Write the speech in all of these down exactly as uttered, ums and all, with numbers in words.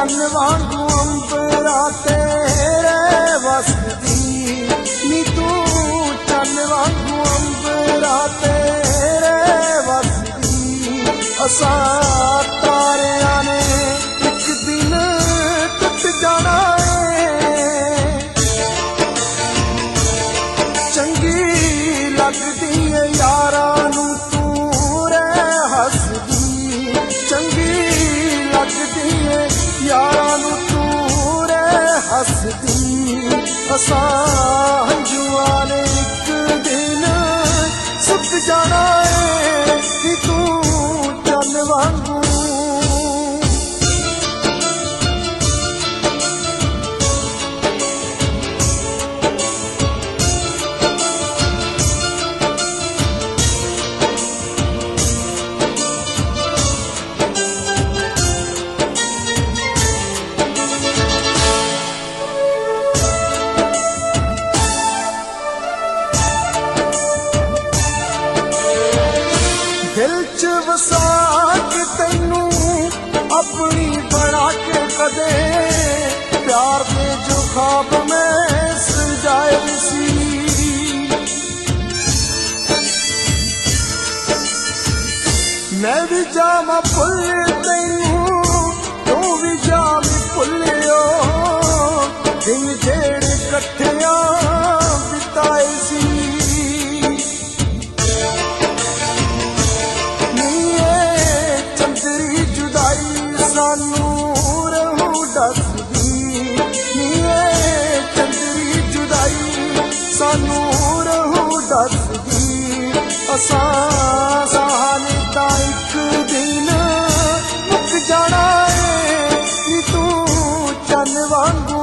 चन वांगू अंबरा तेरे वसदी नी तू चन वांगू अंबरा तेरे वसदी असा तारियां ने एक दिन टुट जाना है चंगी लगदी है यारा नू तू रे हसदी चंगी लगदी है यारा नू तू रे हसदी असा हंजुआ ने एक दिन सुक जाना है कि तू चन वांगू दिल च वसा के तैनू अपनी बना के कदे प्यार दे जो ख्वाब में सजाए सी मैं भी जावा भुल तैनू तू भी जावी भुलियो दिन जेड़े कट्ठियां बिताए सी सानू रहू दसदी नीए चंदरी जुदाई सानू रहू दसदी असा सहाने दा एक दिन मुक जाना है कि तू चन वांगू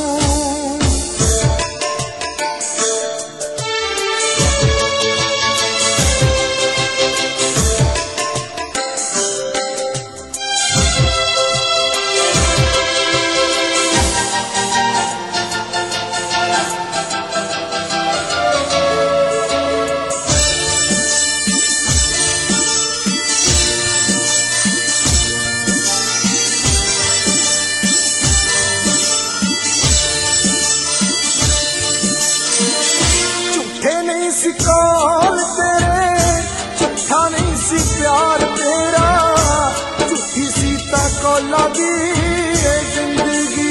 सी कौल तेरे झूठा नहीं सी प्यार तेरा झूठी सी ता कौला दी जिंदगी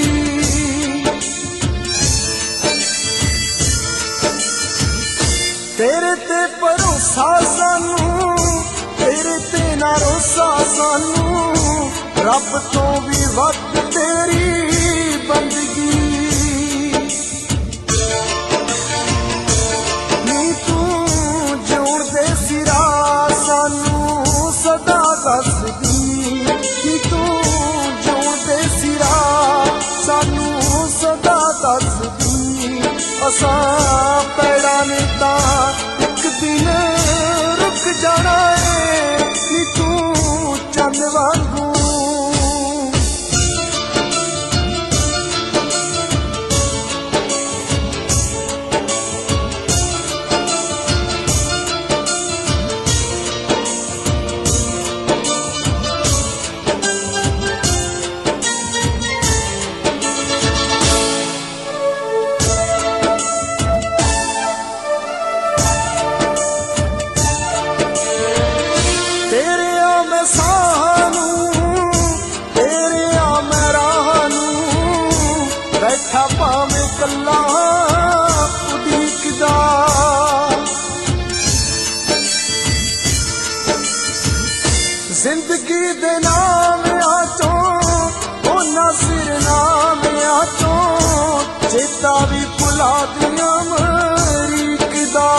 तेरे ते भरोसा सानू तेरे ते ना रोसा सानू रब तो भी वक्त तेरी बंदगी सदा दसदी कि तू जोड़दे सिरा सानू सदा दसदी असा पैड़ा ने ता एक दिन रुक जाना है कि तू चन वांगू बैठा पावे कल्ला उड़ीकदा जिंदगी दे नाम आचो ओ नासिर नाम आचो चेता भी भुला दिया अमरीकदा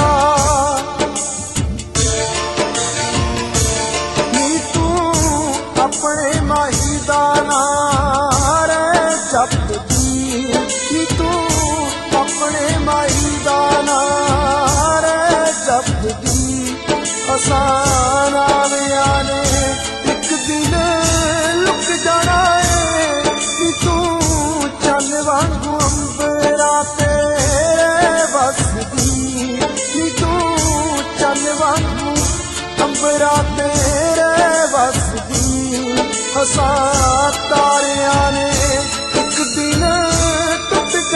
नी तू अपने माही दा नाम जपदी कि तू अपने माही दा नाम जपदी असाना ने एक दिन लुक जाना है कि तू चन वांगू अंबरा तेरे वसदी कि तू चन वांगू अंबरा तेरे वसदी असा तारियां ने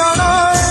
जाना